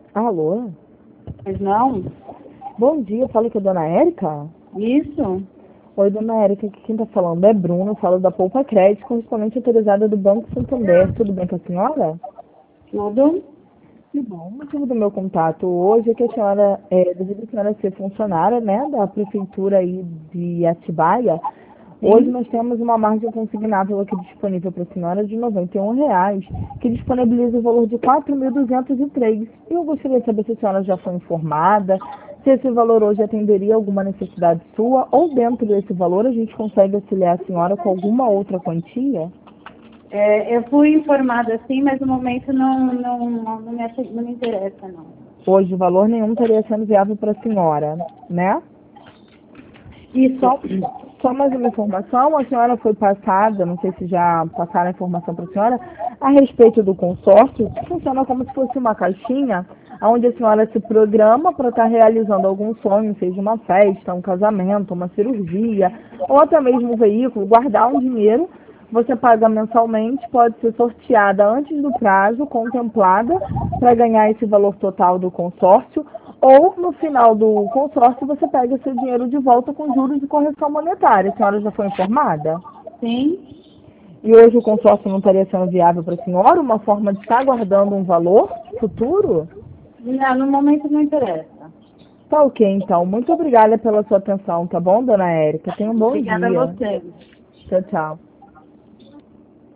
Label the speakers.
Speaker 1: Alô?
Speaker 2: Mas não?
Speaker 1: Bom dia, eu falo com a dona Érica?
Speaker 2: Isso?
Speaker 1: Oi, dona Érica, aqui quem tá falando é Bruno, eu falo da Poupa Crédito, correspondente autorizada do Banco Santander. Tudo bem com a senhora?
Speaker 2: Tudo?
Speaker 1: Que bom. O motivo do meu contato hoje é que a senhora, devido a senhora ser funcionária, né, da prefeitura aí de Atibaia, hoje
Speaker 2: Sim?
Speaker 1: nós temos uma margem consignável aqui disponível para a senhora de R$ 91, que disponibiliza o valor de 4.203. E eu gostaria de saber se a senhora já foi informada, se esse valor hoje atenderia alguma necessidade sua, ou dentro desse valor a gente consegue auxiliar a senhora com alguma outra quantia?
Speaker 2: Eu fui informada sim, mas no momento não me interessa, não.
Speaker 1: Hoje valor nenhum estaria sendo viável para a senhora, né?
Speaker 2: Isso.
Speaker 1: Só, só mais uma informação, a senhora foi passada, não sei se já passaram a informação para a senhora, a respeito do consórcio, que funciona como se fosse uma caixinha, onde a senhora se programa para estar realizando algum sonho, seja uma festa, um casamento, uma cirurgia, ou até mesmo um veículo, guardar um dinheiro, você paga mensalmente, pode ser sorteada antes do prazo, contemplada, para ganhar esse valor total do consórcio, ou no final do consórcio você pega seu dinheiro de volta com juros e correção monetária. A senhora já foi informada?
Speaker 2: Sim?
Speaker 1: E hoje o consórcio não estaria sendo viável para a senhora? Uma forma de estar guardando um valor futuro?
Speaker 2: Não, no momento não interessa.
Speaker 1: Tá ok, então. Muito obrigada pela sua atenção, tá bom, dona Érica? Tenha um bom
Speaker 2: Obrigada a
Speaker 1: dia.
Speaker 2: você.
Speaker 1: Tchau, tchau.